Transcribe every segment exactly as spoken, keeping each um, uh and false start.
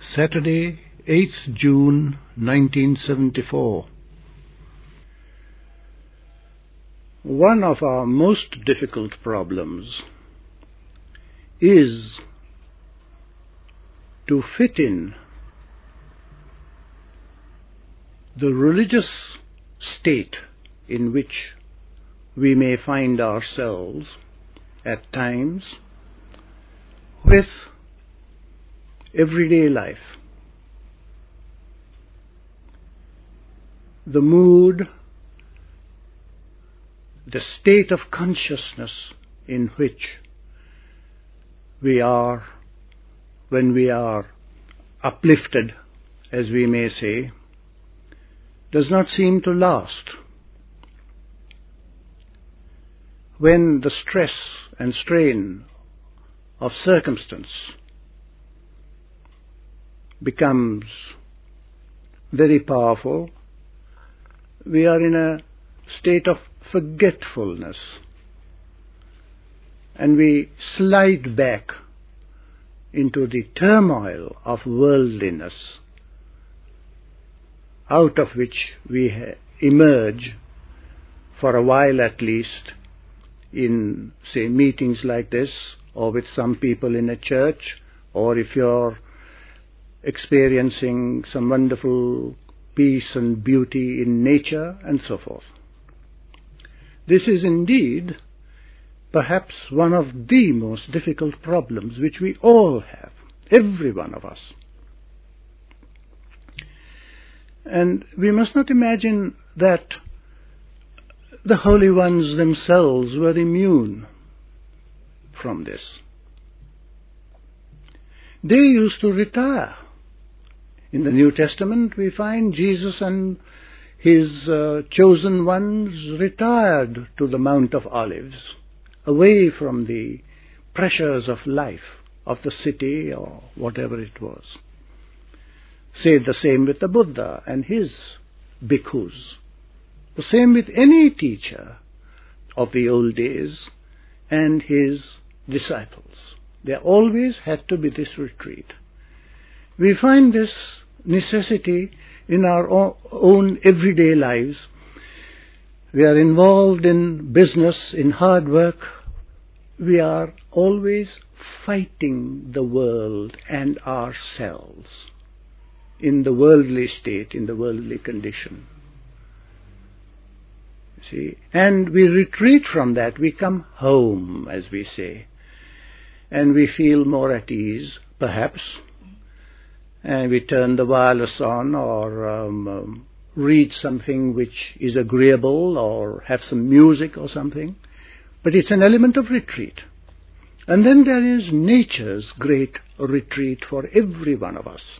Saturday, eighth June nineteen seventy-four. One of our most difficult problems is to fit in the religious state in which we may find ourselves at times with everyday life. The mood, the state of consciousness in which we are when we are uplifted, as we may say, does not seem to last. When the stress and strain of circumstance becomes very powerful, we are in a state of forgetfulness, and we slide back into the turmoil of worldliness, out of which we emerge, for a while at least, in, say, meetings like this, or with some people in a church, or if you're experiencing some wonderful peace and beauty in nature, and so forth. This is indeed perhaps one of the most difficult problems which we all have, every one of us. And we must not imagine that the holy ones themselves were immune from this. They used to retire. In the New Testament we find Jesus and his uh, chosen ones retired to the Mount of Olives, away from the pressures of life, of the city or whatever it was. Say the same with the Buddha and his bhikkhus. The same with any teacher of the old days and his disciples. There always had to be this retreat. We find this necessity in our own everyday lives. We are involved in business, in hard work. We are always fighting the world and ourselves in the worldly state, in the worldly condition. See, and we retreat from that. We come home, as we say, and we feel more at ease, perhaps, and we turn the wireless on, or um, um, read something which is agreeable, or have some music or something. But it's an element of retreat. And then there is nature's great retreat for every one of us.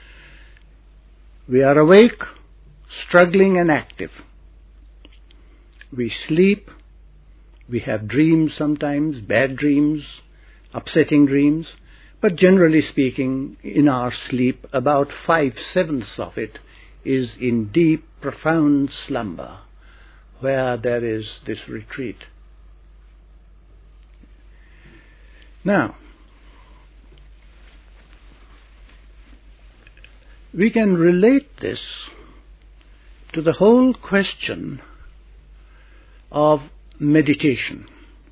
We are awake, struggling and active. We sleep, we have dreams sometimes, bad dreams, upsetting dreams, but generally speaking, in our sleep, about five-sevenths of it is in deep, profound slumber, where there is this retreat. Now, we can relate this to the whole question of meditation.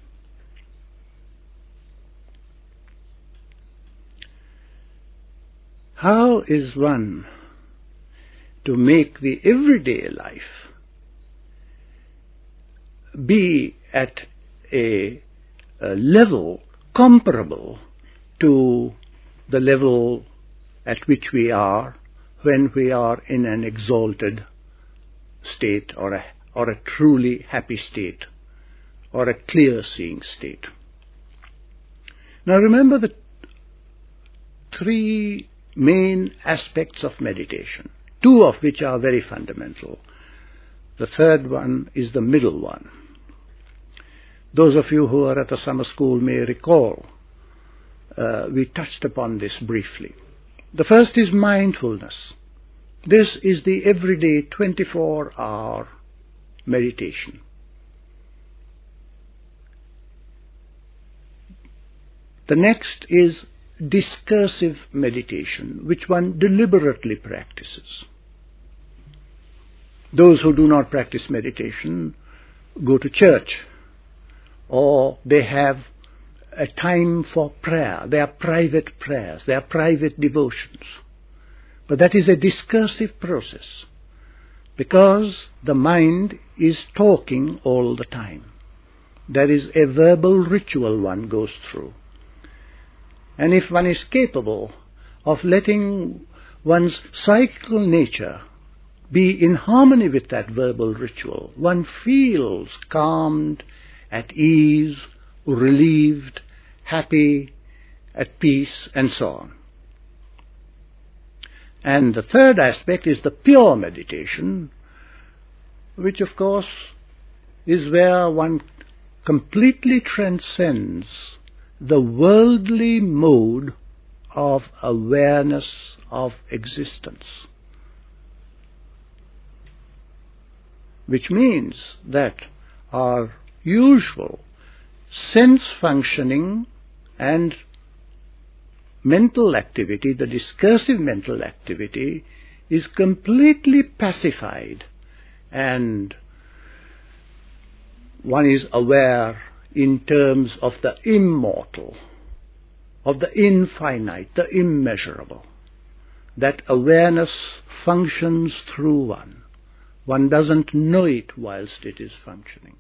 How is one to make the everyday life be at a, a level comparable to the level at which we are when we are in an exalted state, or a, or a truly happy state, or a clear-seeing state? Now remember the three main aspects of meditation, two of which are very fundamental. The third one is the middle one. Those of you who are at the summer school may recall uh, we touched upon this briefly. The first is mindfulness. This is the everyday twenty-four hour meditation. The next is discursive meditation, which one deliberately practices. Those who do not practice meditation go to church, or they have a time for prayer. They are private prayers, they are private devotions. But that is a discursive process, because the mind is talking all the time. There is a verbal ritual one goes through. And if one is capable of letting one's psychical nature be in harmony with that verbal ritual, one feels calmed, at ease, relieved, happy, at peace, and so on. And the third aspect is the pure meditation, which of course is where one completely transcends the worldly mode of awareness of existence. Which means that our usual sense functioning and mental activity, the discursive mental activity, is completely pacified, and one is aware in terms of the immortal, of the infinite, the immeasurable. That awareness functions through one. One doesn't know it whilst it is functioning.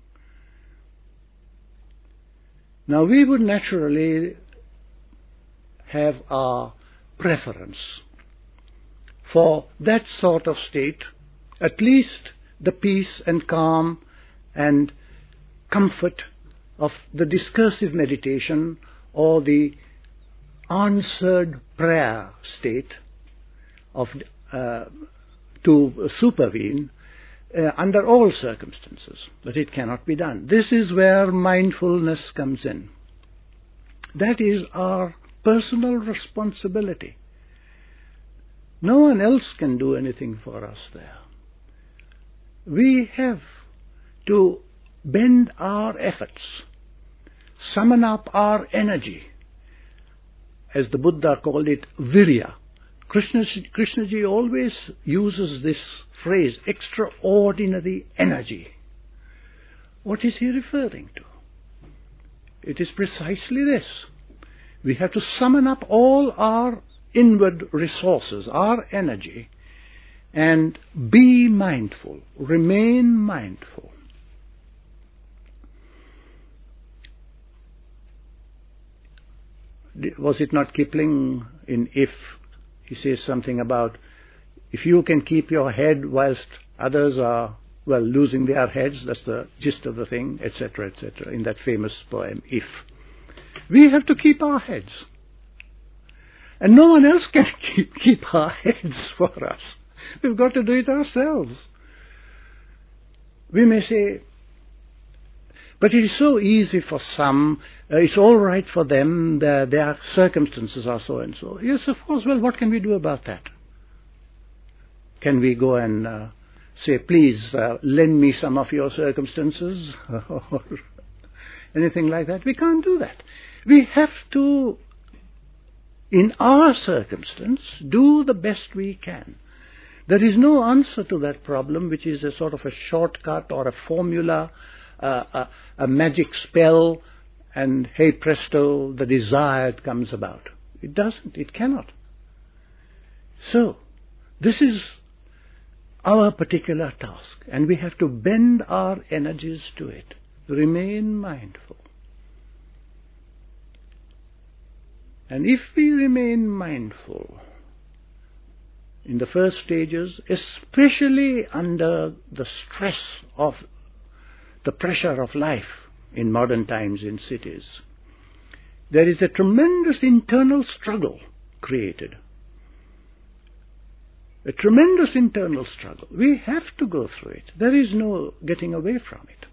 Now we would naturally have our preference for that sort of state, at least the peace and calm and comfort of the discursive meditation or the answered prayer state of uh, to supervene uh, under all circumstances, but it cannot be done. This is where mindfulness comes in. That is our personal responsibility. No one else can do anything for us there. We have to bend our efforts, summon up our energy, as the Buddha called it, virya. Krishna, Krishnaji always uses this phrase, extraordinary energy. What is he referring to? It is precisely this. We have to summon up all our inward resources, our energy, and be mindful, remain mindful. Was it not Kipling in If? He says something about, if you can keep your head whilst others are, well, losing their heads, that's the gist of the thing, et cetera, et cetera, in that famous poem, If. We have to keep our heads. And no one else can keep, keep our heads for us. We've got to do it ourselves. We may say, but it is so easy for some, uh, it's all right for them, their, their circumstances are so and so. Yes, of course, well, what can we do about that? Can we go and uh, say, please, uh, lend me some of your circumstances, or anything like that? We can't do that. We have to, in our circumstance, do the best we can. There is no answer to that problem, which is a sort of a shortcut or a formula, uh, a, a magic spell, and hey presto, the desired comes about. It doesn't, it cannot. So, this is our particular task, and we have to bend our energies to it. Remain mindful. And if we remain mindful in the first stages, especially under the stress of the pressure of life in modern times in cities, there is a tremendous internal struggle created. A tremendous internal struggle. We have to go through it. There is no getting away from it.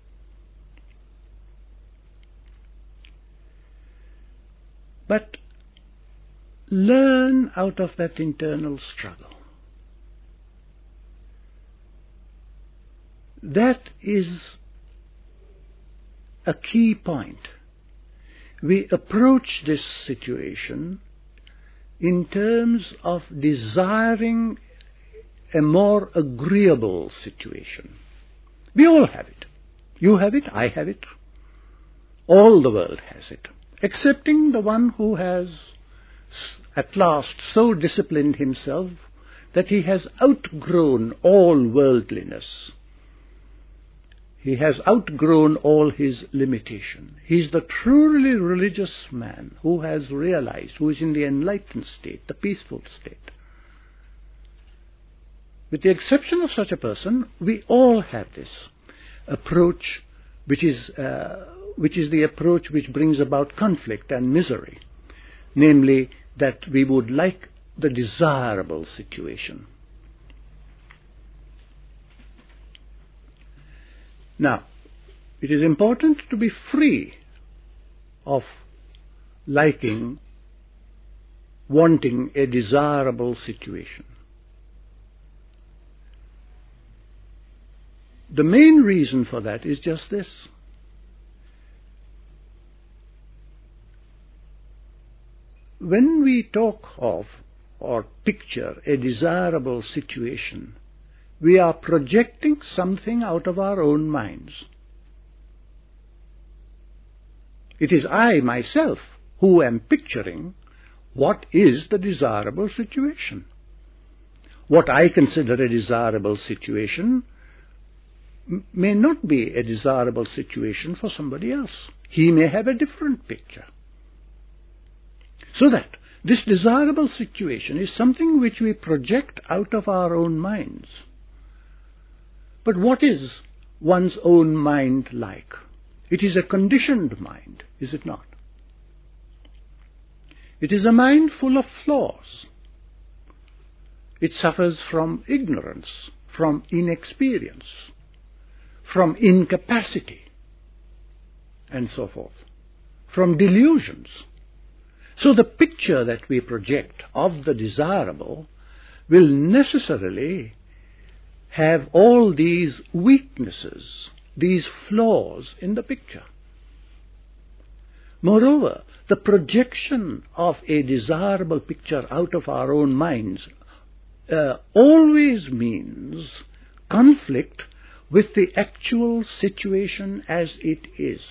But learn out of that internal struggle. That is a key point. We approach this situation in terms of desiring a more agreeable situation. We all have it. You have it, I have it. All the world has it, excepting the one who has at last so disciplined himself that he has outgrown all worldliness. He has outgrown all his limitation. He is the truly religious man who has realized, who is in the enlightened state, the peaceful state. With the exception of such a person, we all have this approach, which is, uh, which is the approach which brings about conflict and misery, namely that we would like the desirable situation. Now, it is important to be free of liking, wanting a desirable situation. The main reason for that is just this. When we talk of or picture a desirable situation, we are projecting something out of our own minds. It is I myself who am picturing what is the desirable situation. What I consider a desirable situation may not be a desirable situation for somebody else. He may have a different picture. So that this desirable situation is something which we project out of our own minds. But what is one's own mind like? It is a conditioned mind, is it not? It is a mind full of flaws. It suffers from ignorance, from inexperience, from incapacity, and so forth, from delusions. So the picture that we project of the desirable will necessarily have all these weaknesses, these flaws in the picture. Moreover, the projection of a desirable picture out of our own minds uh, always means conflict with the actual situation as it is.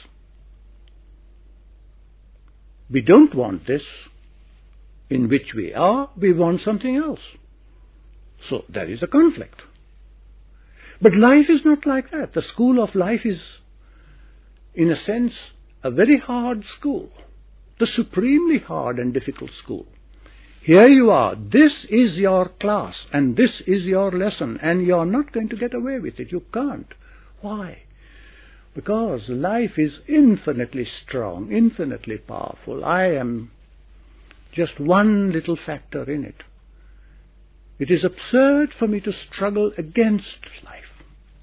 We don't want this in which we are, we want something else. So there is a conflict. But life is not like that. The school of life is, in a sense, a very hard school, the supremely hard and difficult school. Here you are, this is your class, and this is your lesson, and you are not going to get away with it. You can't. Why? Because life is infinitely strong, infinitely powerful. I am just one little factor in it. It is absurd for me to struggle against life.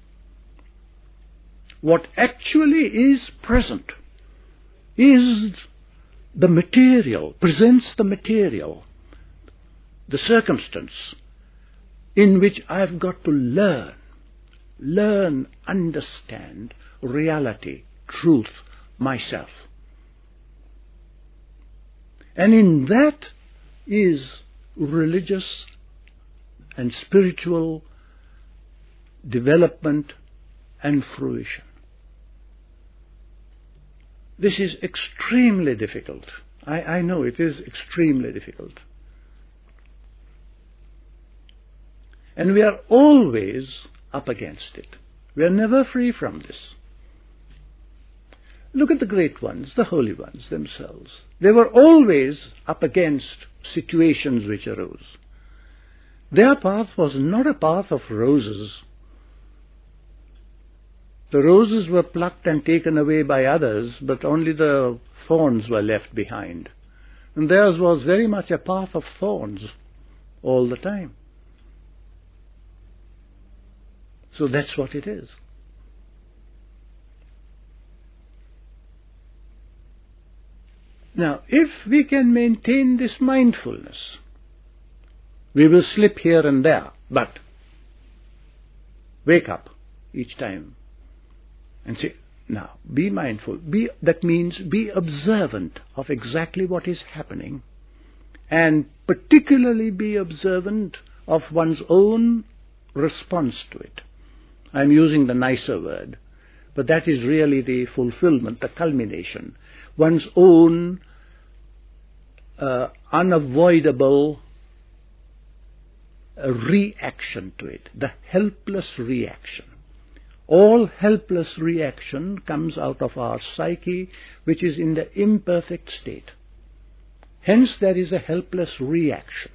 What actually is present is the material, presents the material, the circumstance in which I've got to learn, learn, understand reality, truth, myself. And in that is religious and spiritual development and fruition. This is extremely difficult. I, I know it is extremely difficult. And we are always up against it. We are never free from this. Look at the great ones, the holy ones themselves. They were always up against situations which arose. Their path was not a path of roses. The roses were plucked and taken away by others, but only the thorns were left behind. And theirs was very much a path of thorns all the time. So that's what it is. Now, if we can maintain this mindfulness, we will slip here and there, but wake up each time and say, now, be mindful. Be, that means be observant of exactly what is happening and particularly be observant of one's own response to it. I'm using the nicer word, but that is really the fulfillment, the culmination, one's own uh, unavoidable uh, reaction to it, the helpless reaction. All helpless reaction comes out of our psyche, which is in the imperfect state. Hence there is a helpless reaction.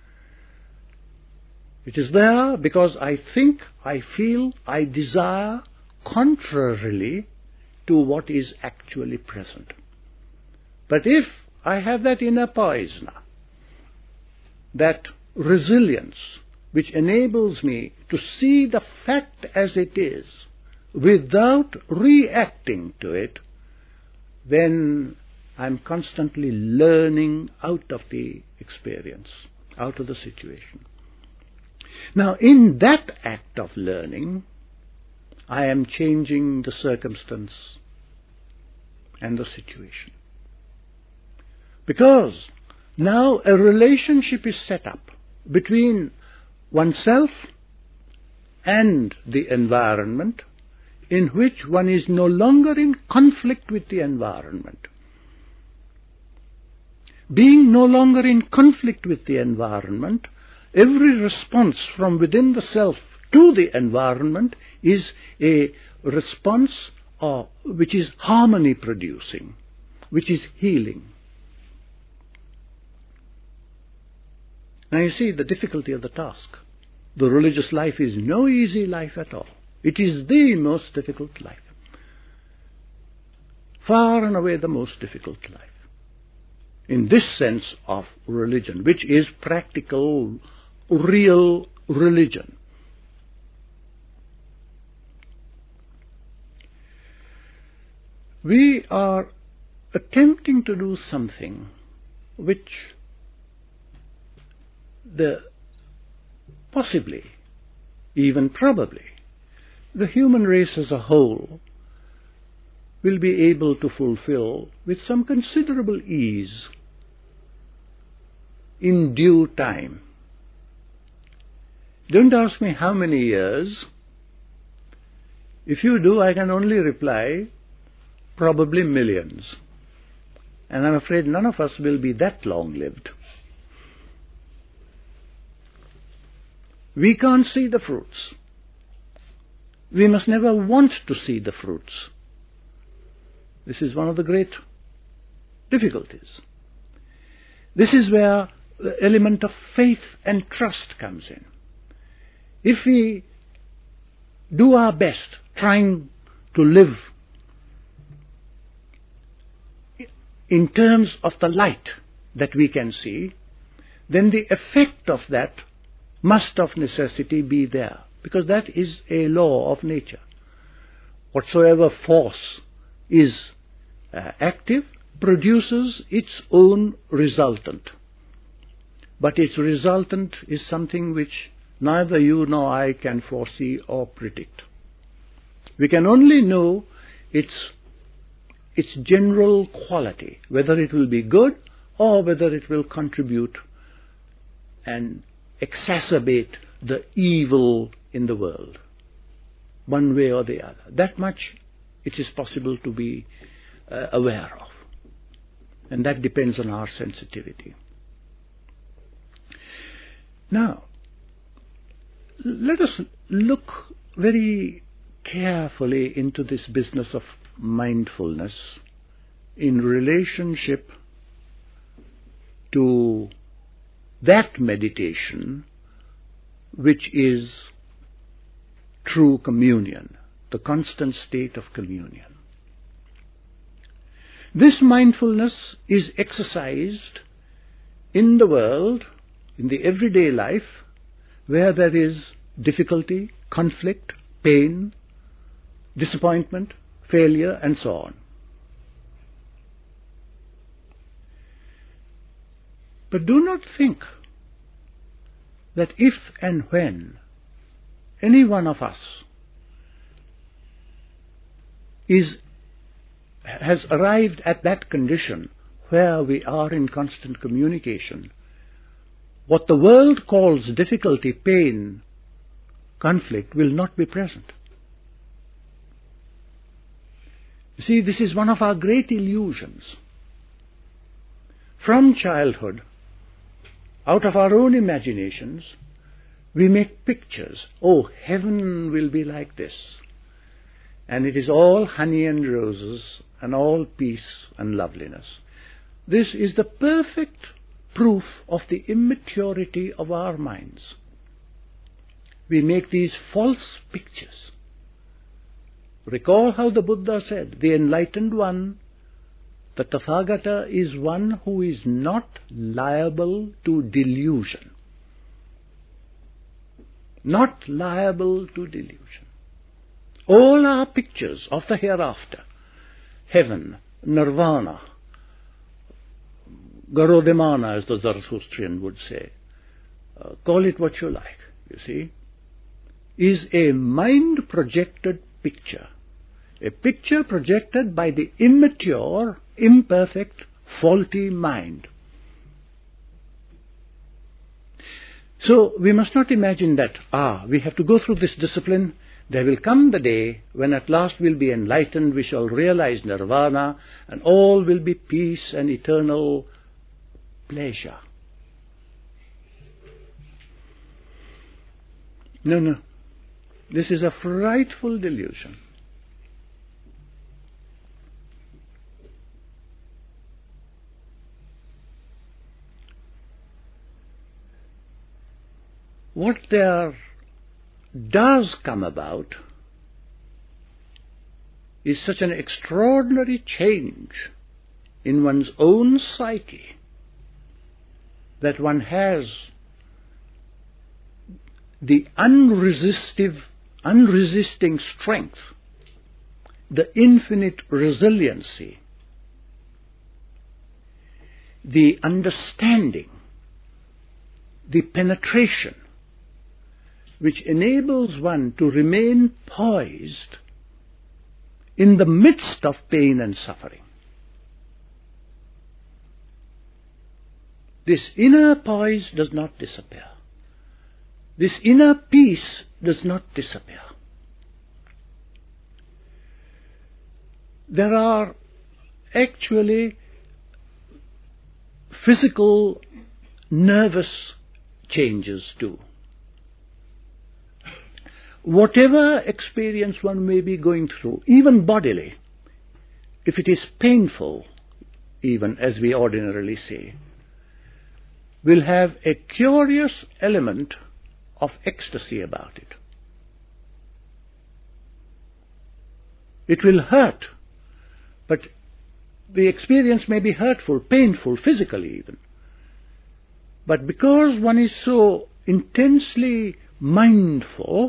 It is there because I think, I feel, I desire contrarily to what is actually present. But if I have that inner poise now, that resilience which enables me to see the fact as it is without reacting to it, then I'm constantly learning out of the experience, out of the situation. Now, in that act of learning, I am changing the circumstance and the situation. Because now a relationship is set up between oneself and the environment, in which one is no longer in conflict with the environment. Being no longer in conflict with the environment, every response from within the self to the environment is a response uh, which is harmony producing, which is healing. Now you see the difficulty of the task. The religious life is no easy life at all. It is the most difficult life. Far and away the most difficult life. In this sense of religion, which is practical, real religion. We are attempting to do something which the possibly, even probably, the human race as a whole will be able to fulfill with some considerable ease in due time. Don't ask me how many years. If you do, I can only reply, probably millions. And I'm afraid none of us will be that long-lived. We can't see the fruits. We must never want to see the fruits. This is one of the great difficulties. This is where the element of faith and trust comes in. If we do our best trying to live in terms of the light that we can see, then the effect of that must of necessity be there, because that is a law of nature. Whatsoever force is uh, active produces its own resultant. But its resultant is something which neither you nor I can foresee or predict. We can only know its, its general quality, whether it will be good or whether it will contribute and exacerbate the evil in the world, one way or the other. That much it is possible to be uh, aware of. And that depends on our sensitivity. Now, let us look very carefully into this business of mindfulness in relationship to that meditation which is true communion, the constant state of communion. This mindfulness is exercised in the world, in the everyday life, where there is difficulty, conflict, pain, disappointment, failure, and so on. But do not think that if and when any one of us is, has arrived at that condition where we are in constant communication what the world calls difficulty, pain, conflict will not be present. You see, this is one of our great illusions. From childhood, out of our own imaginations, we make pictures. Oh, heaven will be like this. And it is all honey and roses and all peace and loveliness. This is the perfect proof of the immaturity of our minds. We make these false pictures. Recall how the Buddha said, the enlightened one, the Tathagata, is one who is not liable to delusion. Not liable to delusion. All our pictures of the hereafter, heaven, nirvana, Garodemana, as the Zarathustrian would say, uh, call it what you like, you see, is a mind-projected picture. A picture projected by the immature, imperfect, faulty mind. So we must not imagine that, ah, we have to go through this discipline. There will come the day when at last we'll be enlightened, we shall realize nirvana, and all will be peace and eternal pleasure. No, no. This is a frightful delusion. What there does come about is such an extraordinary change in one's own psyche that one has the unresistive, unresisting strength, the infinite resiliency, the understanding, the penetration, which enables one to remain poised in the midst of pain and suffering. This inner poise does not disappear. This inner peace does not disappear. There are actually physical, nervous changes too. Whatever experience one may be going through, even bodily, if it is painful, even as we ordinarily say, will have a curious element of ecstasy about it. It will hurt, but the experience may be hurtful, painful, physically even. But because one is so intensely mindful,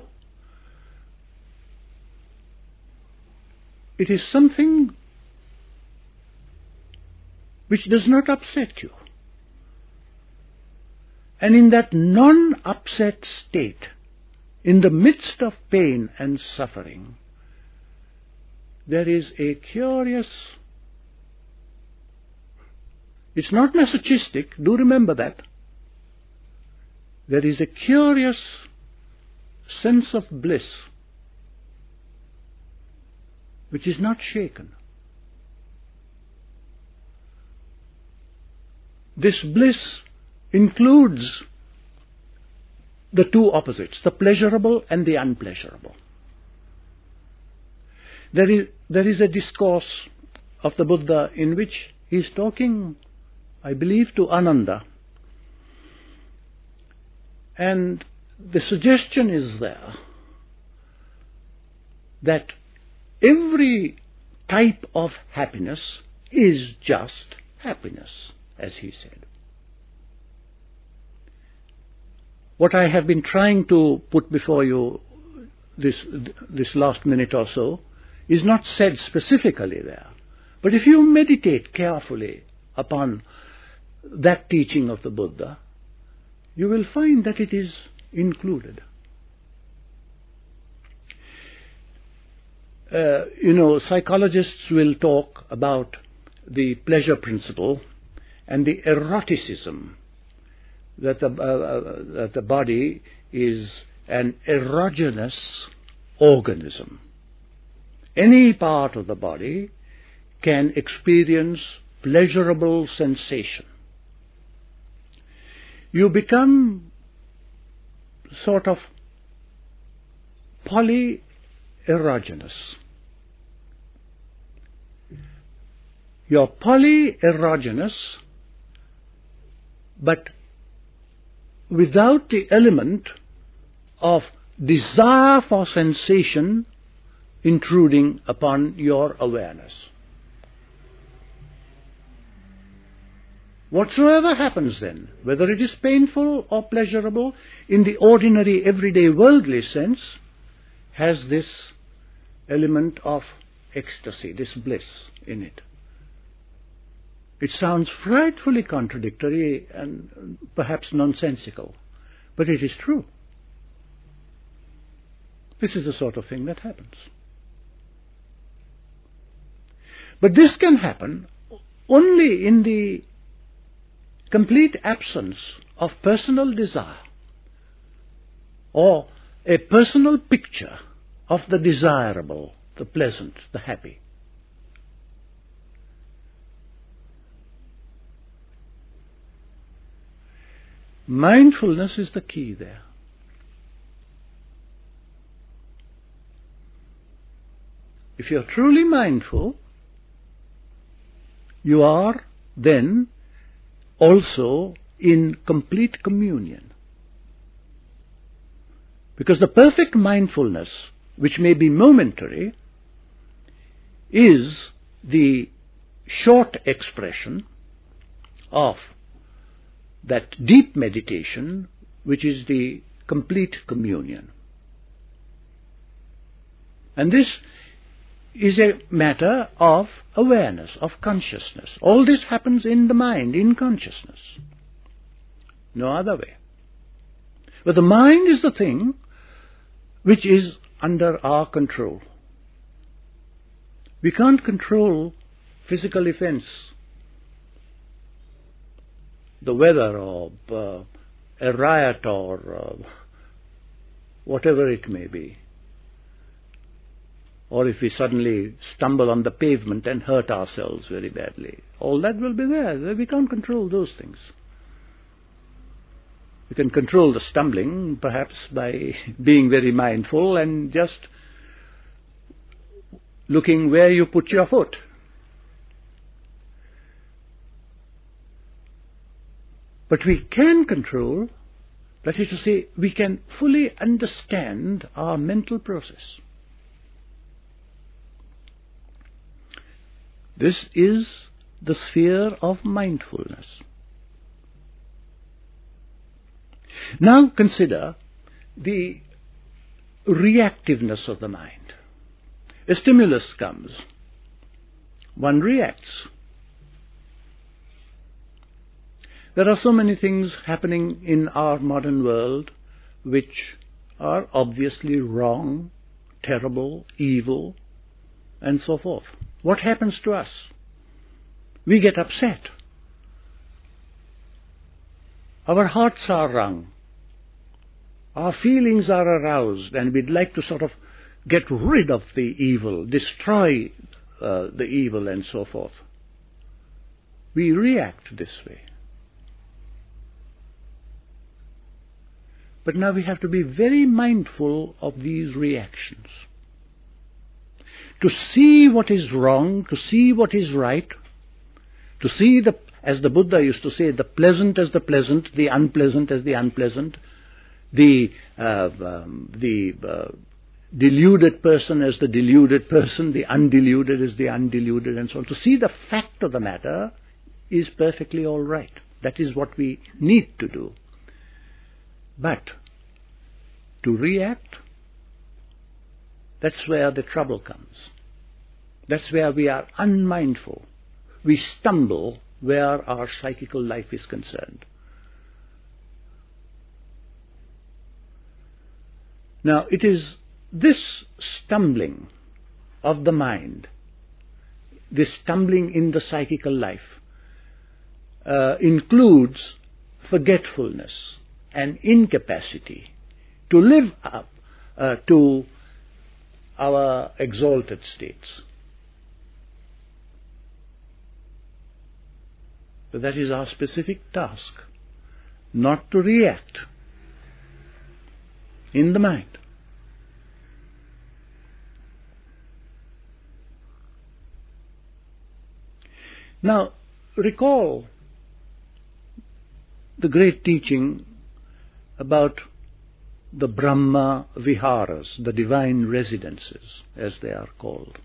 it is something which does not upset you. And in that non-upset state, in the midst of pain and suffering, there is a curious, it's not masochistic, do remember that. There is a curious sense of bliss which is not shaken. This bliss includes the two opposites, the pleasurable and the unpleasurable. There is, there is a discourse of the Buddha in which he is talking, I believe, to Ananda. And the suggestion is there that every type of happiness is just happiness, as he said. What I have been trying to put before you this, this last minute or so is not said specifically there. But if you meditate carefully upon that teaching of the Buddha, you will find that it is included. Uh, you know, psychologists will talk about the pleasure principle and the eroticism that the, uh, uh, that the body is an erogenous organism. Any part of the body can experience pleasurable sensation. You become sort of polyerogenous. You're polyerogenous, but without the element of desire for sensation intruding upon your awareness. Whatsoever happens then, whether it is painful or pleasurable, in the ordinary, everyday, worldly sense, has this element of ecstasy, this bliss in it. It sounds frightfully contradictory and perhaps nonsensical, but it is true. This is the sort of thing that happens. But this can happen only in the complete absence of personal desire or a personal picture of the desirable, the pleasant, the happy. Mindfulness is the key there. If you're truly mindful, you are then also in complete communion. Because the perfect mindfulness, which may be momentary, is the short expression of that deep meditation, which is the complete communion. And this is a matter of awareness, of consciousness. All this happens in the mind, in consciousness. No other way. But the mind is the thing which is under our control. We can't control physical events, the weather or uh, a riot or uh, whatever it may be. Or if we suddenly stumble on the pavement and hurt ourselves very badly. All that will be there. We can't control those things. We can control the stumbling, perhaps by being very mindful and just looking where you put your foot. But we can control, that is to say, we can fully understand our mental process. This is the sphere of mindfulness. Now consider the reactiveness of the mind. A stimulus comes. One reacts. There are so many things happening in our modern world which are obviously wrong, terrible, evil, and so forth. What happens to us? We get upset. Our hearts are wrung. Our feelings are aroused, and we'd like to sort of get rid of the evil, destroy uh, the evil, and so forth. We react this way. But now we have to be very mindful of these reactions. To see what is wrong, to see what is right, to see, the, as the Buddha used to say, the pleasant as the pleasant, the unpleasant as the unpleasant, the, uh, um, the uh, deluded person as the deluded person, the undeluded as the undeluded, and so on. To see the fact of the matter is perfectly all right. That is what we need to do. But to react, that's where the trouble comes. That's where we are unmindful. We stumble where our psychical life is concerned. Now, it is this stumbling of the mind, this stumbling in the psychical life, uh, includes forgetfulness and incapacity to live up uh, to our exalted states. So that is our specific task, not to react in the mind. Now, recall the great teaching about the Brahma Viharas, the divine residences, as they are called.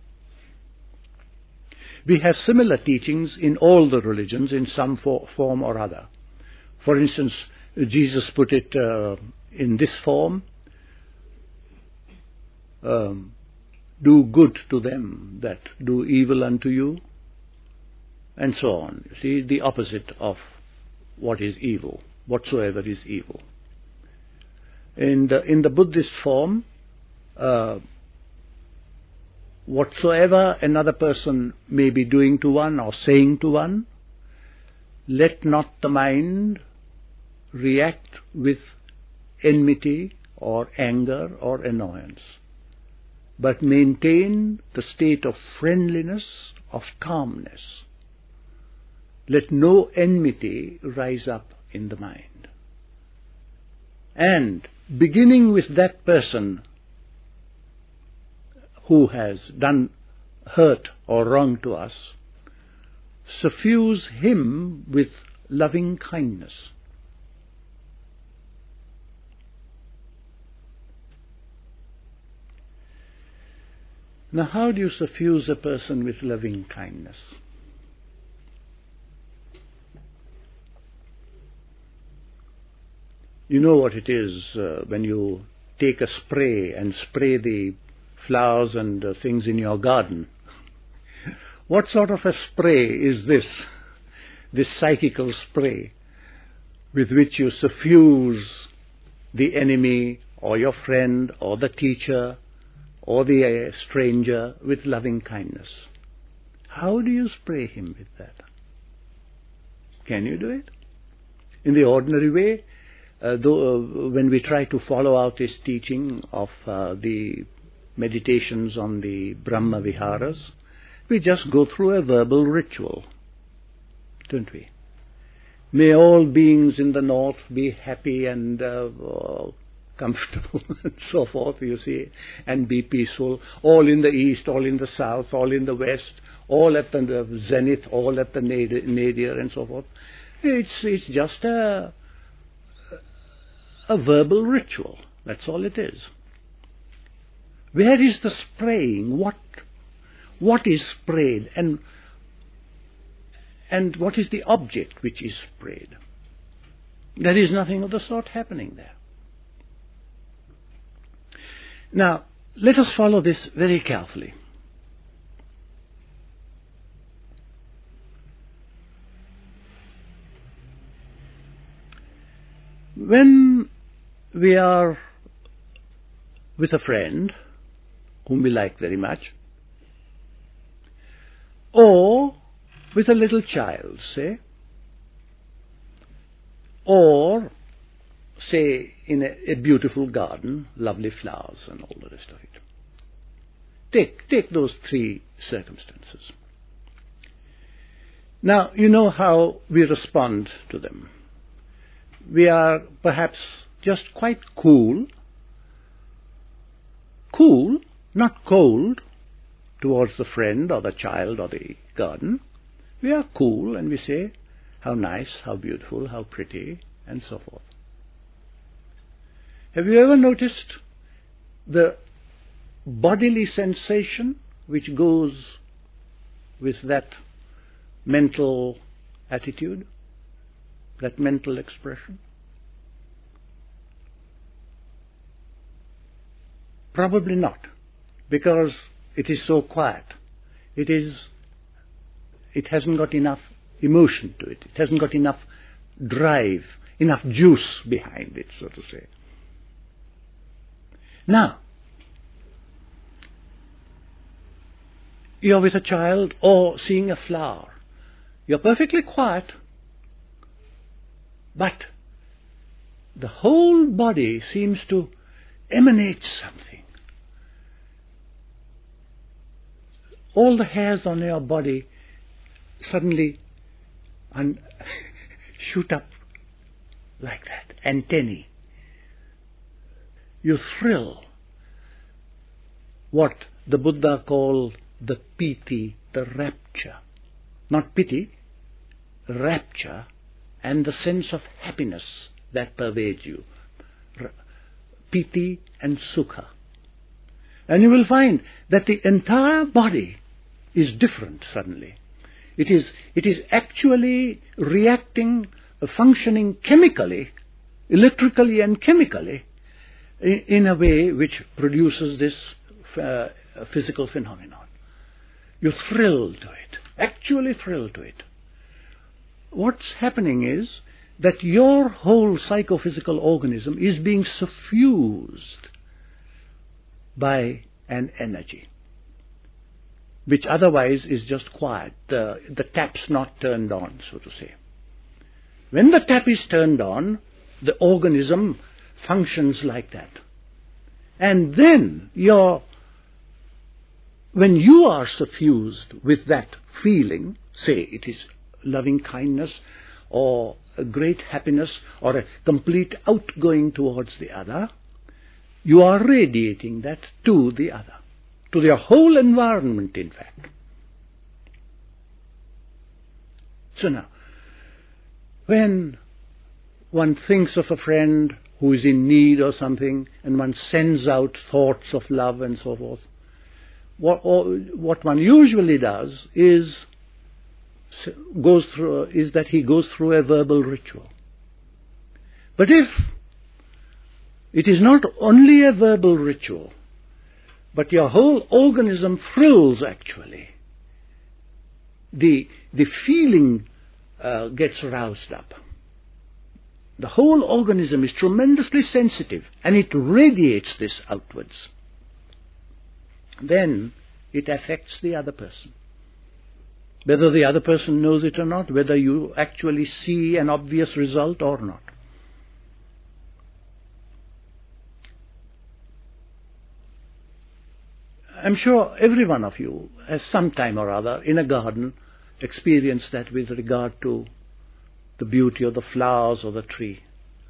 We have similar teachings in all the religions in some for, form or other. For instance, Jesus put it uh, in this form, um, do good to them that do evil unto you, and so on. You see, the opposite of what is evil, whatsoever is evil. And uh, in the Buddhist form, uh, whatsoever another person may be doing to one or saying to one, let not the mind react with enmity or anger or annoyance, but maintain the state of friendliness, of calmness. Let no enmity rise up in the mind. And beginning with that person who has done hurt or wrong to us, suffuse him with loving kindness. Now, how do you suffuse a person with loving kindness? You know what it is uh, when you take a spray and spray the flowers and uh, things in your garden. What sort of a spray is this? This psychical spray with which you suffuse the enemy or your friend or the teacher or the uh, stranger with loving kindness. How do you spray him with that? Can you do it? In the ordinary way, uh, though, uh, when we try to follow out this teaching of uh, the meditations on the Brahma Viharas, we just go through a verbal ritual, don't we? May all beings in the north be happy and uh, uh, comfortable and so forth, you see, and be peaceful. All in the east, all in the south, all in the west, all at the zenith, all at the nadir and so forth. It's, it's just a, a verbal ritual. That's all it is. Where is the spraying? What, what is sprayed? And, and what is the object which is sprayed? There is nothing of the sort happening there. Now, let us follow this very carefully. When we are with a friend whom we like very much, or with a little child, say, or, say, in a, a beautiful garden, lovely flowers and all the rest of it. Take, take those three circumstances. Now, you know how we respond to them. We are perhaps just quite cool, cool, not cold, towards the friend or the child or the garden. We are cool and we say, how nice, how beautiful, how pretty, and so forth. Have you ever noticed the bodily sensation which goes with that mental attitude, that mental expression? Probably not, because it is so quiet. It is, it hasn't got enough emotion to it. It hasn't got enough drive, enough juice behind it, so to say. Now, you're with a child or seeing a flower. You're perfectly quiet. But the whole body seems to emanate something. All the hairs on your body suddenly un- shoot up like that, antennae. You thrill. What the Buddha called the piti, the rapture. Not pity, rapture, and the sense of happiness that pervades you. R- piti and sukha. And you will find that the entire body is different suddenly. It is, it is actually reacting, uh, functioning chemically, electrically and chemically, in, in a way which produces this uh, physical phenomenon. You thrill to it, actually thrill to it. What's happening is that your whole psychophysical organism is being suffused by an energy, which otherwise is just quiet. The, the tap's not turned on, so to say. When the tap is turned on, the organism functions like that. And then your, when you are suffused with that feeling, say it is loving kindness or a great happiness or a complete outgoing towards the other, you are radiating that to the other, to your whole environment, in fact. So now, when one thinks of a friend who is in need or something, and one sends out thoughts of love and so forth, what, or, what one usually does is goes through is that he goes through a verbal ritual. But if it is not only a verbal ritual, but your whole organism thrills actually, the the feeling uh, gets roused up. The whole organism is tremendously sensitive, and it radiates this outwards. Then it affects the other person. Whether the other person knows it or not, whether you actually see an obvious result or not. I'm sure every one of you has some time or other in a garden experienced that with regard to the beauty of the flowers or the tree.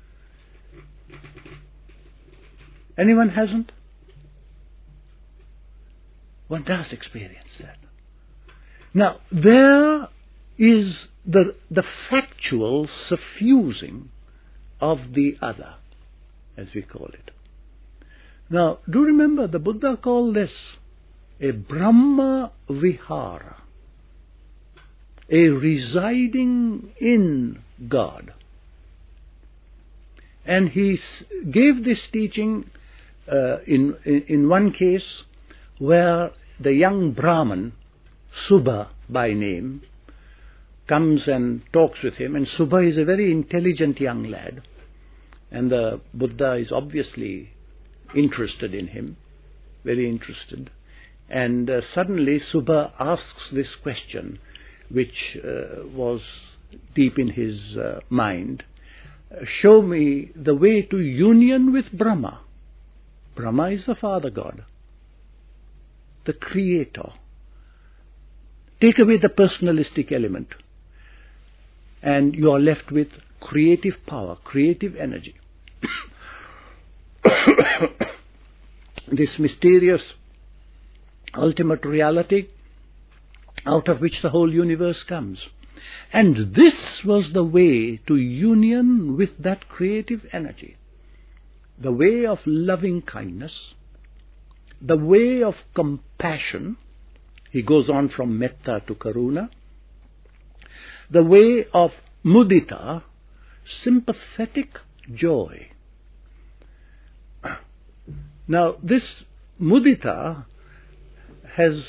Anyone hasn't? One does experience that. Now, there is the, the factual suffusing of the other, as we call it. Now, do remember the Buddha called this a Brahma Vihara, a residing in God. And he gave this teaching uh, in, in, in one case where the young Brahman, Subha by name, comes and talks with him, and Subha is a very intelligent young lad, and the Buddha is obviously interested in him, very interested, and uh, suddenly Subha asks this question, which uh, was deep in his uh, mind: show me the way to union with Brahma. Brahma is the Father God, the Creator. Take away the personalistic element, and you are left with creative power, creative energy. This mysterious ultimate reality out of which the whole universe comes. And this was the way to union with that creative energy, the way of loving kindness, the way of compassion. He goes on from metta to karuna. The way of mudita, sympathetic joy. Now, this mudita has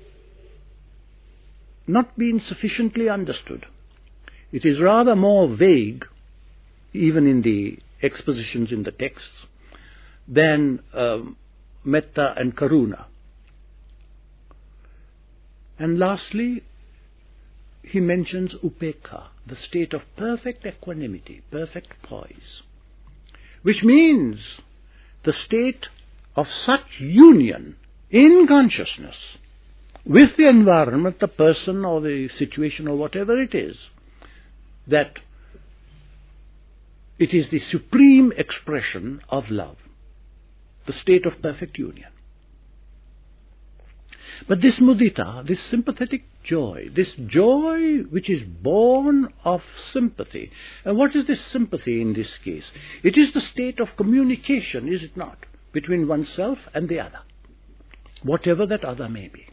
not been sufficiently understood. It is rather more vague, even in the expositions in the texts, than um, metta and karuna. And lastly, he mentions upekha, the state of perfect equanimity, perfect poise, which means the state of such union in consciousness with the environment, the person or the situation or whatever it is, that it is the supreme expression of love, the state of perfect union. But this mudita, this sympathetic joy, this joy which is born of sympathy. And what is this sympathy in this case? It is the state of communication, is it not, between oneself and the other, whatever that other may be.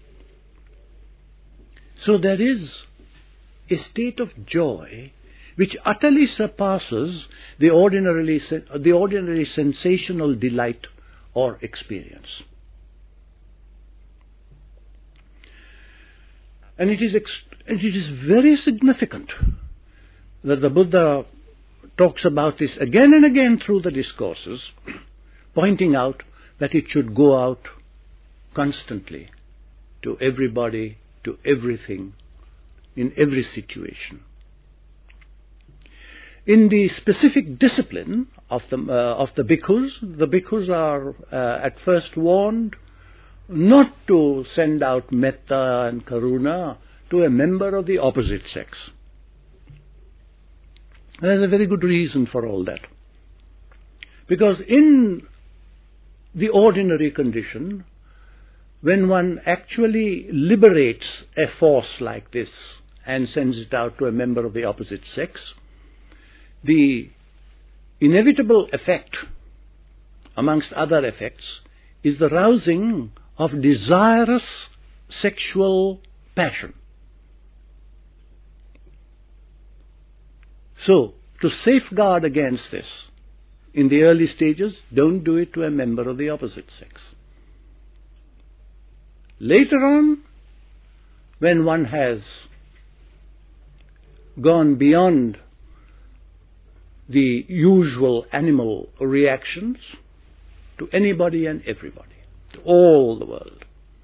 So there is a state of joy which utterly surpasses the ordinarily, the ordinary sensational delight or experience. And it is, ex- it is very significant that the Buddha talks about this again and again through the discourses, pointing out that it should go out constantly to everybody, to everything, in every situation. In the specific discipline of the, uh, of the bhikkhus, the bhikkhus are uh, at first warned not to send out metta and karuna to a member of the opposite sex. There is a very good reason for all that. Because in the ordinary condition, when one actually liberates a force like this and sends it out to a member of the opposite sex, the inevitable effect, amongst other effects, is the rousing of desirous sexual passion. So, to safeguard against this, in the early stages, don't do it to a member of the opposite sex. Later on, when one has gone beyond the usual animal reactions, to anybody and everybody, to all the world.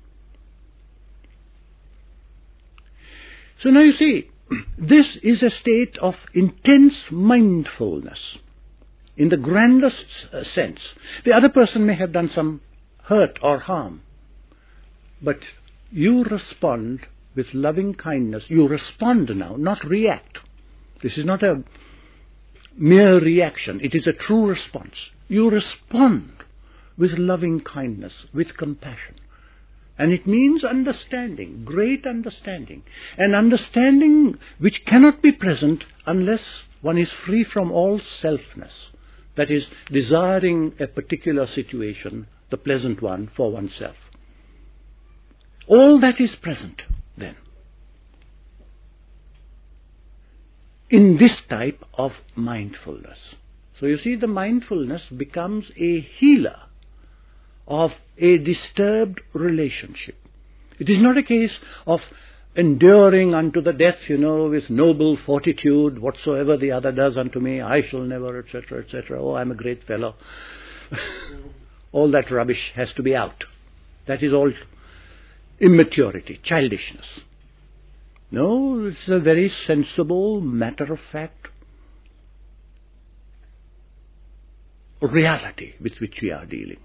So now you see, this is a state of intense mindfulness in the grandest uh, sense. The other person may have done some hurt or harm, but you respond with loving kindness. You respond now, not react. This is not a mere reaction. It is a true response. You respond with loving kindness, with compassion. And it means understanding, great understanding. An understanding which cannot be present unless one is free from all selfness. That is, desiring a particular situation, the pleasant one, for oneself. All that is present then in this type of mindfulness. So you see, the mindfulness becomes a healer of a disturbed relationship. It is not a case of enduring unto the death, you know, with noble fortitude, whatsoever the other does unto me, I shall never, et cetera, et cetera. Oh, I'm a great fellow. All that rubbish has to be out. That is all immaturity, childishness. No, it's a very sensible, matter-of-fact reality with which we are dealing.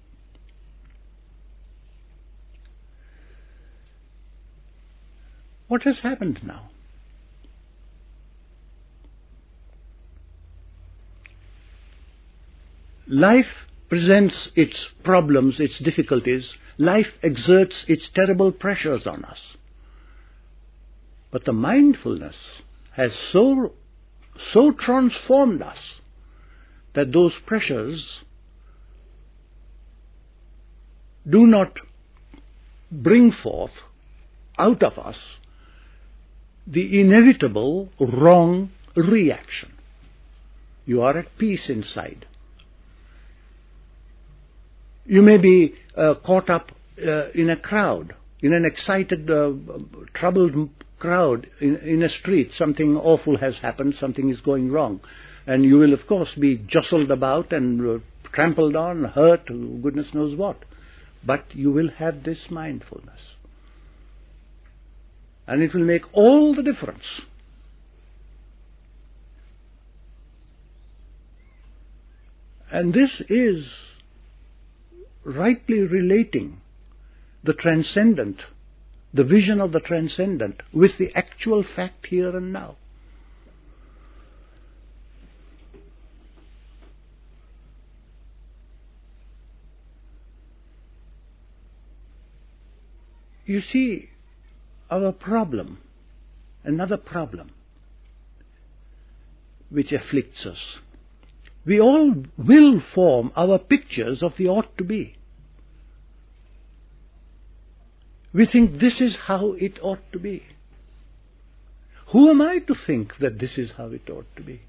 What has happened now? Life presents its problems, its difficulties. Life exerts its terrible pressures on us. But the mindfulness has so, so transformed us that those pressures do not bring forth out of us the inevitable wrong reaction. You are at peace inside. You may be uh, caught up uh, in a crowd, in an excited, uh, troubled crowd, in, in a street. Something awful has happened, something is going wrong. And you will, of course, be jostled about and uh, trampled on, hurt, goodness knows what. But you will have this mindfulness. And it will make all the difference. And this is rightly relating the transcendent, the vision of the transcendent, with the actual fact here and now. You see, our problem, another problem which afflicts us, we all will form our pictures of the ought to be. We think this is how it ought to be. Who am I to think that this is how it ought to be?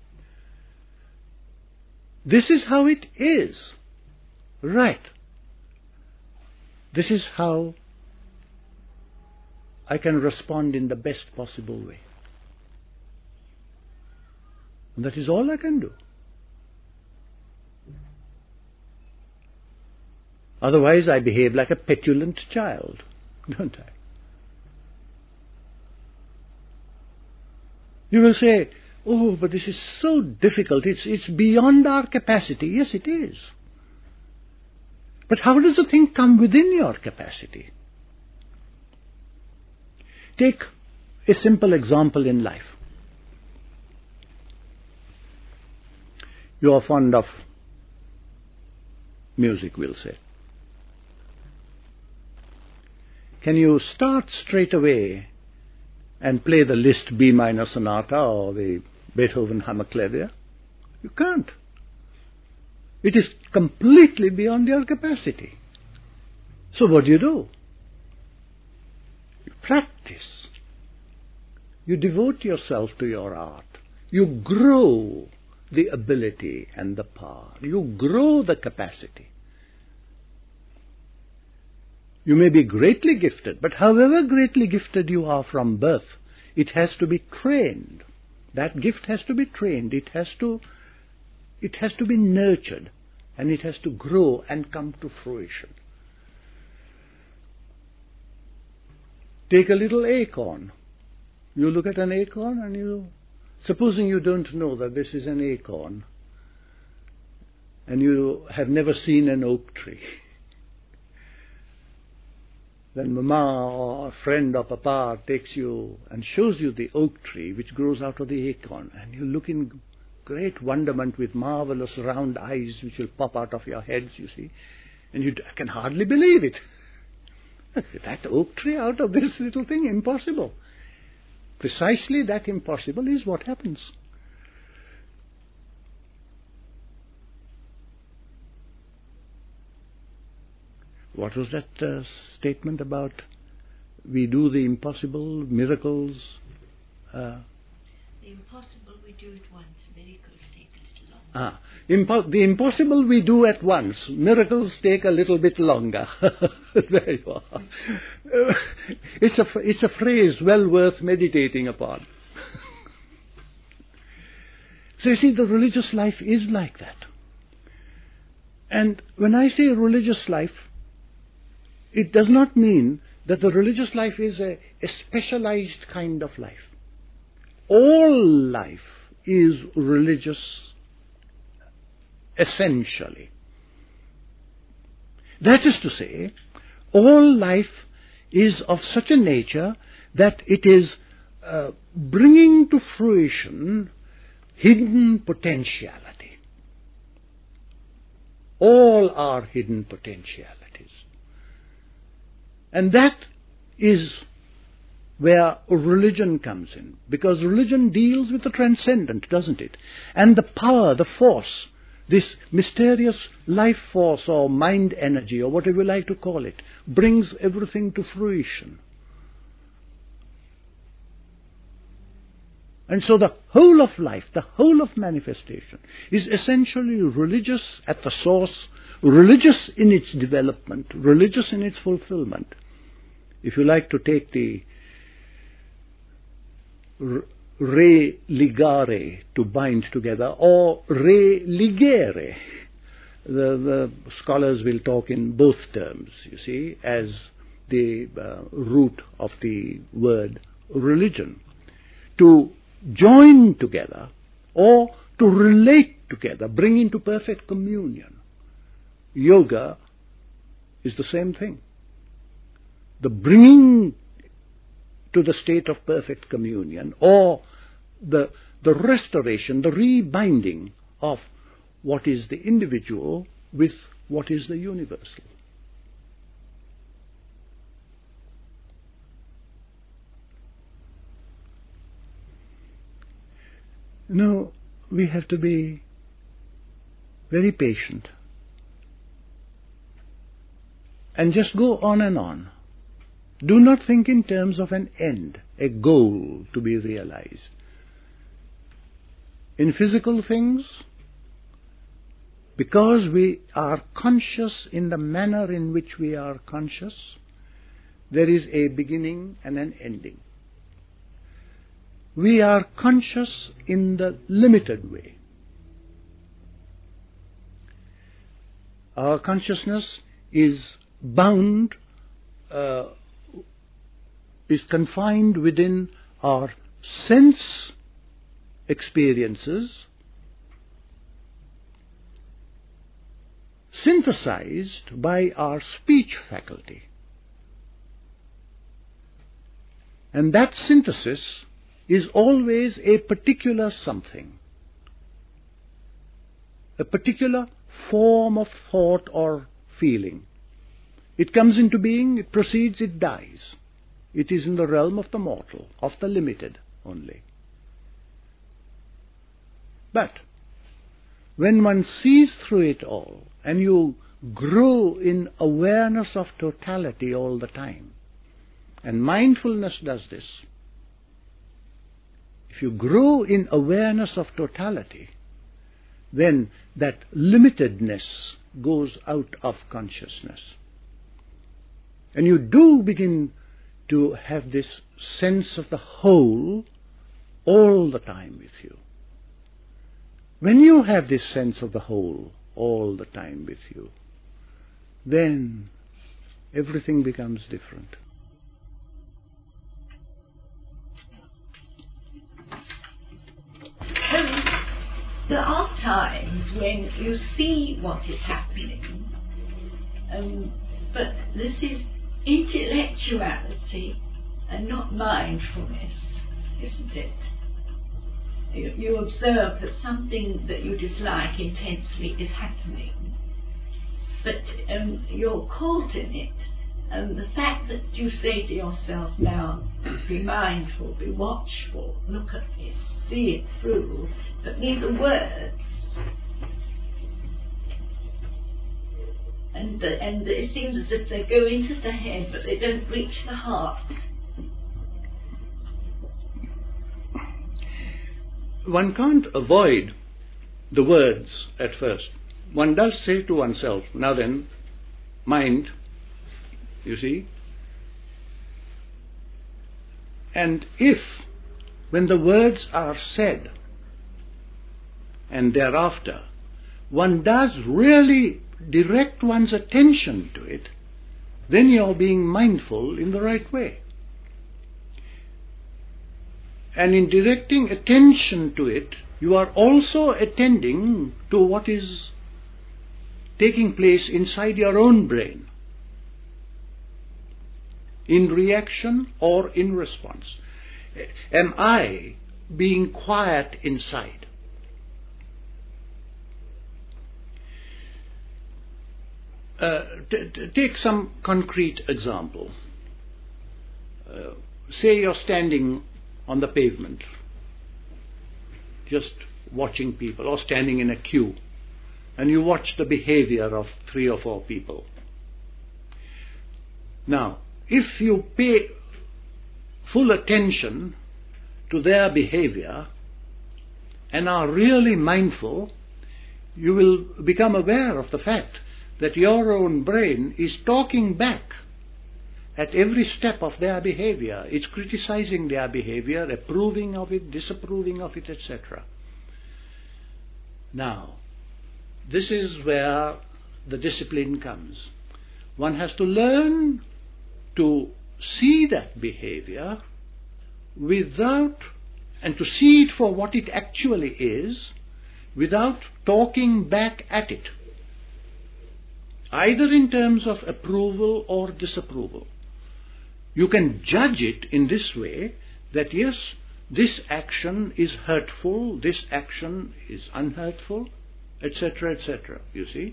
This is how it is. Right. This is how I can respond in the best possible way. And that is all I can do. Otherwise I behave like a petulant child, don't I? You will say, oh, but this is so difficult, it's, it's beyond our capacity. Yes, it is. But how does the thing come within your capacity? Take a simple example in life. You are fond of music, we'll say. Can you start straight away and play the Liszt B minor sonata or the Beethoven Hammerklavier? You can't. It is completely beyond your capacity. So what do you do? You practice. You devote yourself to your art. You grow the ability and the power. You grow the capacity. You may be greatly gifted, but however greatly gifted you are from birth, it has to be trained. That gift has to be trained. It has to, it has to be nurtured, and it has to grow and come to fruition. Take a little acorn. You look at an acorn and you, supposing you don't know that this is an acorn, and you have never seen an oak tree, then Mama or a friend or Papa takes you and shows you the oak tree which grows out of the acorn, and you look in great wonderment with marvelous round eyes which will pop out of your heads, you see, and you can hardly believe it. That oak tree out of this little thing, impossible. Precisely that impossible is what happens. What was that uh, statement about we do the impossible, miracles? Uh, the impossible we do at once, miracles take a little longer. Ah, impo- the impossible we do at once, miracles take a little bit longer. There you are. Uh, it's, a, it's a phrase well worth meditating upon. So you see, the religious life is like that. And when I say religious life, it does not mean that the religious life is a, a specialized kind of life. All life is religious essentially. That is to say, all life is of such a nature that it is uh, bringing to fruition hidden potentiality. All are hidden potentialities. And that is where religion comes in, because religion deals with the transcendent, doesn't it? And the power, the force, this mysterious life force or mind energy or whatever you like to call it, brings everything to fruition. And so the whole of life, the whole of manifestation is essentially religious at the source, religious in its development, religious in its fulfillment. If you like to take the re ligare, to bind together, or re ligere, the, the scholars will talk in both terms, you see, as the uh, root of the word religion, to join together or to relate together, bring into perfect communion. Yoga is the same thing. The bringing to the state of perfect communion, or the, the restoration, the rebinding of what is the individual with what is the universal. No, we have to be very patient and just go on and on. Do not think in terms of an end, a goal to be realized. In physical things, because we are conscious in the manner in which we are conscious, there is a beginning and an ending. We are conscious in the limited way. Our consciousness is bound, uh, is confined within our sense experiences, synthesized by our speech faculty. And that synthesis is always a particular something, a particular form of thought or feeling. It comes into being, it proceeds, it dies. It is in the realm of the mortal, of the limited only. But when one sees through it all, and you grow in awareness of totality all the time, and mindfulness does this, if you grow in awareness of totality, then that limitedness goes out of consciousness. And you do begin to have this sense of the whole all the time with you. When you have this sense of the whole all the time with you, then everything becomes different. There are times when you see what is happening, um, but this is intellectuality and not mindfulness, isn't it? You, you observe that something that you dislike intensely is happening, but um, you're caught in it. And the fact that you say to yourself now, be mindful, be watchful, look at this, see it through, but these are words. And, the, and it seems as if they go into the head, but they don't reach the heart. One can't avoid the words at first. One does say to oneself, now then, mind, you see. And if, when the words are said, and thereafter, one does really direct one's attention to it, then you're being mindful in the right way. And in directing attention to it, you are also attending to what is taking place inside your own brain, in reaction or in response. Am I being quiet inside? Uh, t- t- take some concrete example. Uh, say you're standing on the pavement, just watching people, or standing in a queue, and you watch the behavior of three or four people. Now, if you pay full attention to their behavior and are really mindful, you will become aware of the fact that your own brain is talking back at every step of their behavior. It's criticizing their behavior, approving of it, disapproving of it, et cetera. Now, this is where the discipline comes. One has to learn to see that behavior without, and to see it for what it actually is, without talking back at it, either in terms of approval or disapproval. You can judge it in this way, that yes, this action is hurtful, this action is unhurtful, et cetera, et cetera. You see,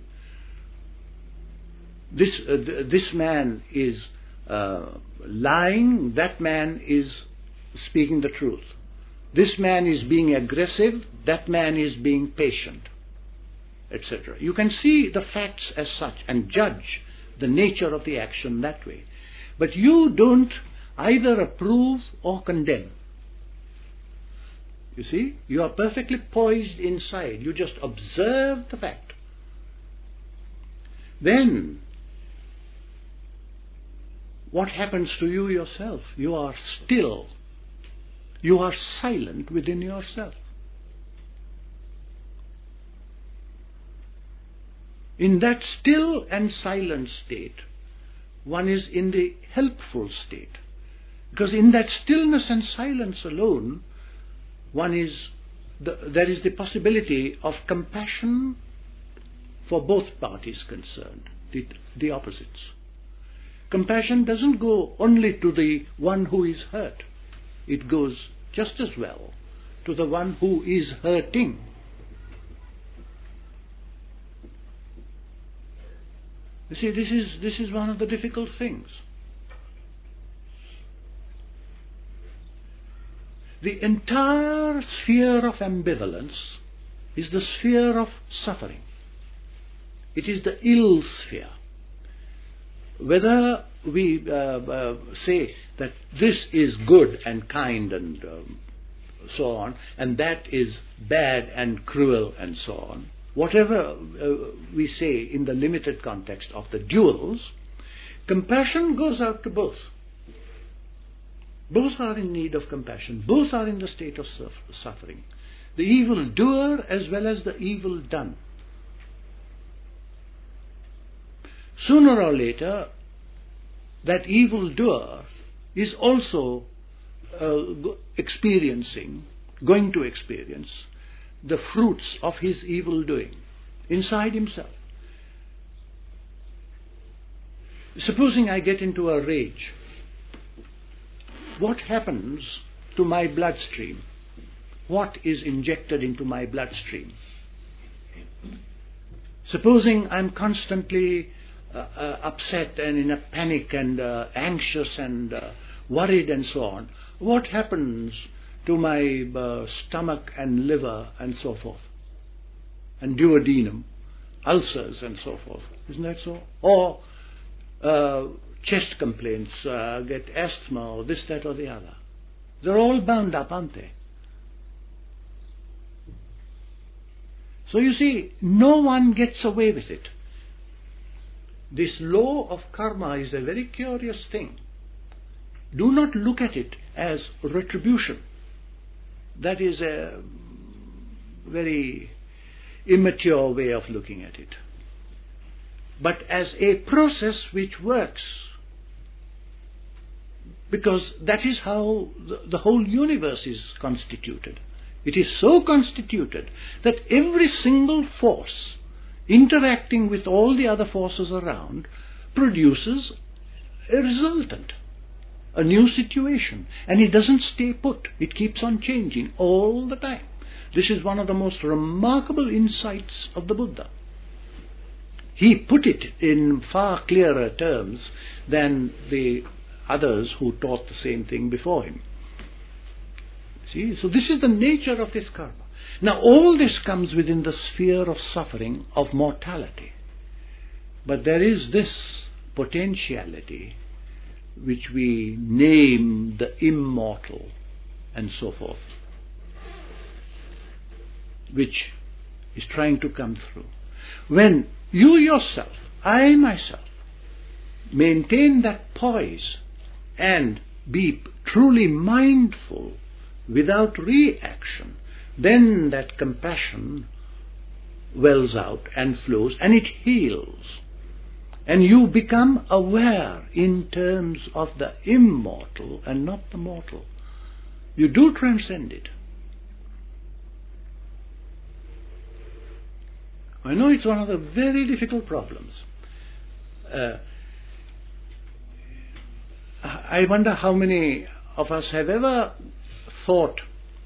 this uh, th- this man is uh, lying, that man is speaking the truth. This man is being aggressive, that man is being patient, et cetera. You can see the facts as such and judge the nature of the action that way. But you don't either approve or condemn. You see, you are perfectly poised inside. You just observe the fact. Then, what happens to you yourself? You are still. You are silent within yourself. In that still and silent state, one is in the helpful state. Because in that stillness and silence alone, one is, the, there is the possibility of compassion for both parties concerned, the, the opposites. Compassion doesn't go only to the one who is hurt. It goes just as well to the one who is hurting. You see, this is, this is one of the difficult things. The entire sphere of ambivalence is the sphere of suffering. It is the ill sphere. Whether we uh, uh, say that this is good and kind and um, so on, and that is bad and cruel and so on, whatever uh, we say in the limited context of the duals, compassion goes out to both. Both are in need of compassion. Both are in the state of suffering. The evil doer as well as the evil done. Sooner or later, that evil doer is also uh, experiencing, going to experience, the fruits of his evil doing inside himself. Supposing I get into a rage, what happens to my bloodstream? What is injected into my bloodstream? Supposing I'm constantly uh, uh, upset and in a panic and uh, anxious and uh, worried and so on, what happens to my uh, stomach and liver and so forth? And duodenum, ulcers and so forth. Isn't that so? Or uh, chest complaints, uh, get asthma or this, that or the other. They're all bound up, aren't they? So you see, no one gets away with it. This law of karma is a very curious thing. Do not look at it as retribution. That is a very immature way of looking at it. But as a process which works. Because that is how the, the whole universe is constituted. It is so constituted that every single force interacting with all the other forces around produces a resultant, a new situation. And it doesn't stay put. It keeps on changing all the time. This is one of the most remarkable insights of the Buddha. He put it in far clearer terms than the others who taught the same thing before him. See, so this is the nature of this karma. Now all this comes within the sphere of suffering, of mortality. But there is this potentiality which we name the immortal and so forth, which is trying to come through. When you yourself, I myself, maintain that poise and be truly mindful without reaction, then that compassion wells out and flows and it heals. And you become aware in terms of the immortal and not the mortal. You do transcend it. I know it's one of the very difficult problems. Uh, I wonder how many of us have ever thought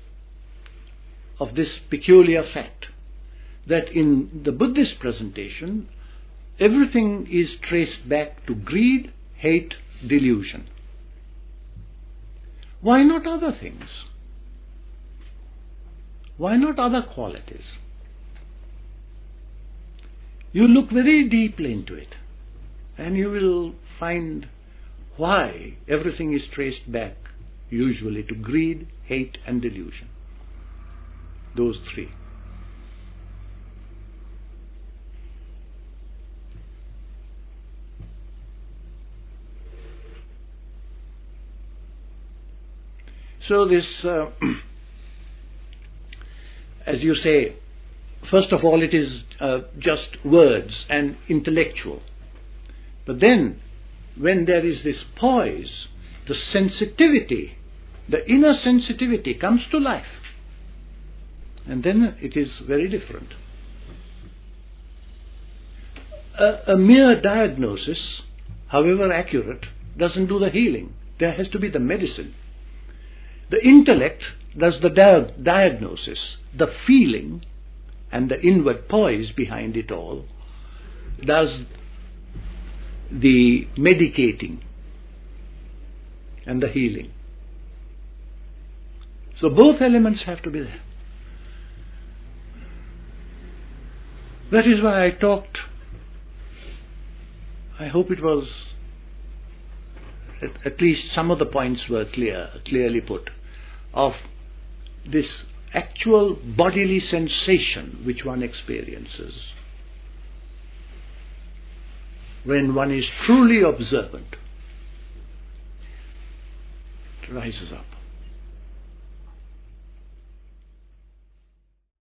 of this peculiar fact that in the Buddhist presentation, everything is traced back to greed, hate, delusion. Why not other things? Why not other qualities? You look very deeply into it, and you will find why everything is traced back usually to greed, hate, and delusion. Those three. So this, uh, as you say, first of all it is uh, just words and intellectual. But then, when there is this poise, the sensitivity, the inner sensitivity comes to life. And then it is very different. A, a mere diagnosis, however accurate, doesn't do the healing. There has to be the medicine. The intellect does the dia- diagnosis, the feeling, and the inward poise behind it all does the medicating and the healing. So both elements have to be there. That is why I talked, I hope it was, at, at least some of the points were clear, clearly put, of this actual bodily sensation which one experiences when one is truly observant. It rises up.